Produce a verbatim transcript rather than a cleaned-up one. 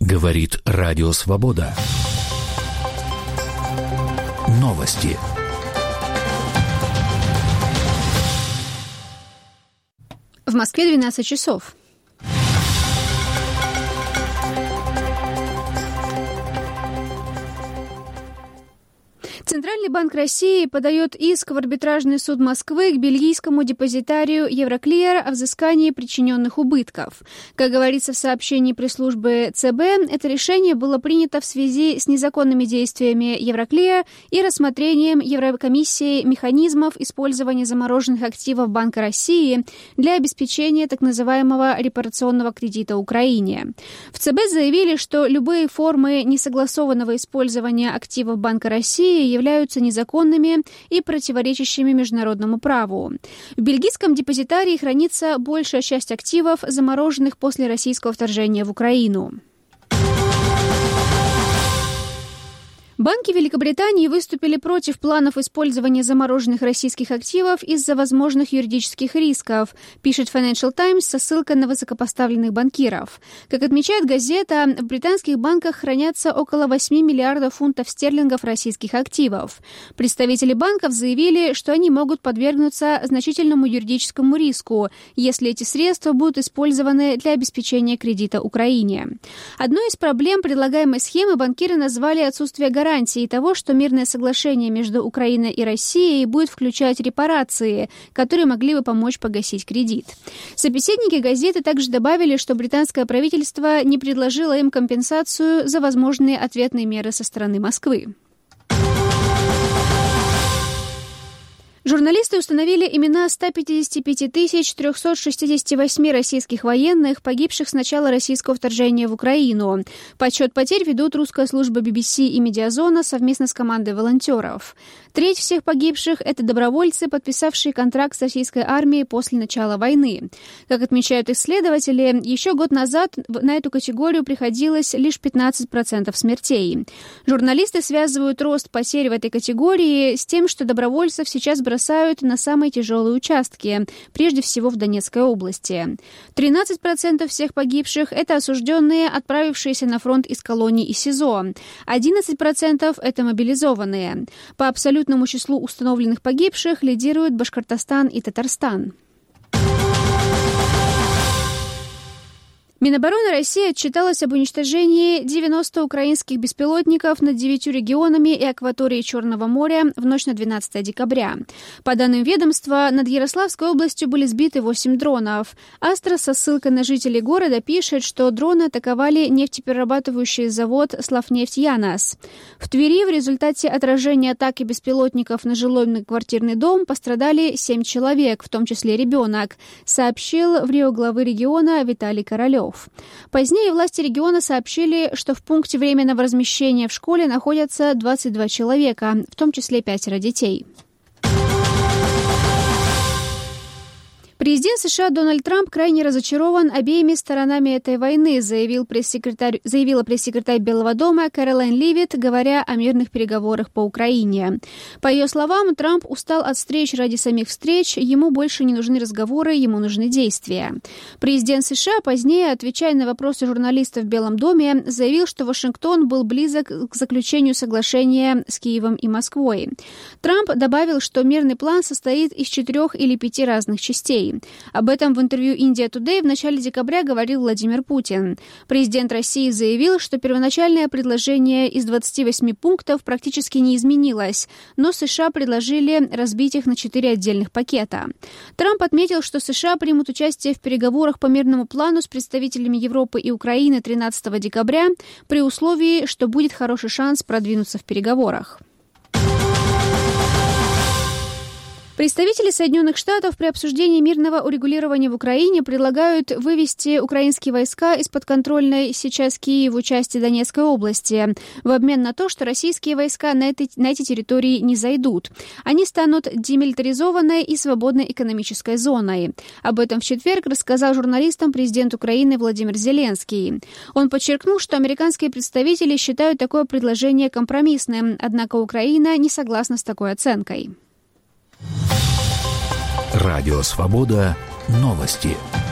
Говорит Радио Свобода. Новости. В Москве двенадцать часов. Центральный банк России подает иск в арбитражный суд Москвы к бельгийскому депозитарию Евроклир о взыскании причиненных убытков. Как говорится в сообщении пресс-службы ЦБ, это решение было принято в связи с незаконными действиями Евроклир и рассмотрением Еврокомиссией механизмов использования замороженных активов Банка России для обеспечения так называемого репарационного кредита Украине. В ЦБ заявили, что любые формы несогласованного использования активов Банка России являются незаконными и противоречащими международному праву. В бельгийском депозитарии хранится большая часть активов, замороженных после российского вторжения в Украину. Банки Великобритании выступили против планов использования замороженных российских активов из-за возможных юридических рисков, пишет Financial Times со ссылкой на высокопоставленных банкиров. Как отмечает газета, в британских банках хранятся около восемь миллиардов фунтов стерлингов российских активов. Представители банков заявили, что они могут подвергнуться значительному юридическому риску, если эти средства будут использованы для обеспечения кредита Украине. Одной из проблем предлагаемой схемы банкиры назвали отсутствие гарантии гарантии того, что мирное соглашение между Украиной и Россией будет включать репарации, которые могли бы помочь погасить кредит. Собеседники газеты также добавили, что британское правительство не предложило им компенсацию за возможные ответные меры со стороны Москвы. Журналисты установили имена ста пятидесяти пяти тысяч трёхсот шестидесяти восьми российских военных, погибших с начала российского вторжения в Украину. Подсчет потерь ведут русская служба би би си и Медиазона совместно с командой волонтеров. Треть всех погибших – это добровольцы, подписавшие контракт с российской армией после начала войны. Как отмечают исследователи, еще год назад на эту категорию приходилось лишь пятнадцать процентов смертей. Журналисты связывают рост потерь в этой категории с тем, что добровольцев сейчас бросают на самые тяжелые участки, прежде всего в Донецкой области. тринадцать процентов всех погибших – это осужденные, отправившиеся на фронт из колоний и СИЗО. одиннадцать процентов – это мобилизованные. По абсолютному числу установленных погибших лидируют Башкортостан и Татарстан. Минобороны России отчиталась об уничтожении девяноста украинских беспилотников над девятью регионами и акваторией Черного моря в ночь на двенадцатое декабря. По данным ведомства, над Ярославской областью были сбиты восемь дронов. Астра со ссылкой на жителей города пишет, что дроны атаковали нефтеперерабатывающий завод «Славнефть-Янас». В Твери в результате отражения атаки беспилотников на жилой многоквартирный дом пострадали семь человек, в том числе ребенок, сообщил в РИО главы региона Виталий Королев. Позднее власти региона сообщили, что в пункте временного размещения в школе находятся двадцать два человека, в том числе пятеро детей. Президент США Дональд Трамп крайне разочарован обеими сторонами этой войны, заявил пресс-секретарь, заявила пресс-секретарь Белого дома Кэролайн Ливит, говоря о мирных переговорах по Украине. По ее словам, Трамп устал от встреч ради самих встреч, ему больше не нужны разговоры, ему нужны действия. Президент США позднее, отвечая на вопросы журналистов в Белом доме, заявил, что Вашингтон был близок к заключению соглашения с Киевом и Москвой. Трамп добавил, что мирный план состоит из четырех или пяти разных частей. Об этом в интервью India Today в начале декабря говорил Владимир Путин. Президент России заявил, что первоначальное предложение из двадцати восьми пунктов практически не изменилось, но США предложили разбить их на четыре отдельных пакета. Трамп отметил, что США примут участие в переговорах по мирному плану с представителями Европы и Украины тринадцатого декабря при условии, что будет хороший шанс продвинуться в переговорах. Представители Соединенных Штатов при обсуждении мирного урегулирования в Украине предлагают вывести украинские войска из подконтрольной сейчас Киеву части Донецкой области в обмен на то, что российские войска на, этой, на эти территории не зайдут. Они станут демилитаризованной и свободной экономической зоной. Об этом в четверг рассказал журналистам президент Украины Владимир Зеленский. Он подчеркнул, что американские представители считают такое предложение компромиссным, однако Украина не согласна с такой оценкой. Радио Свобода. Новости.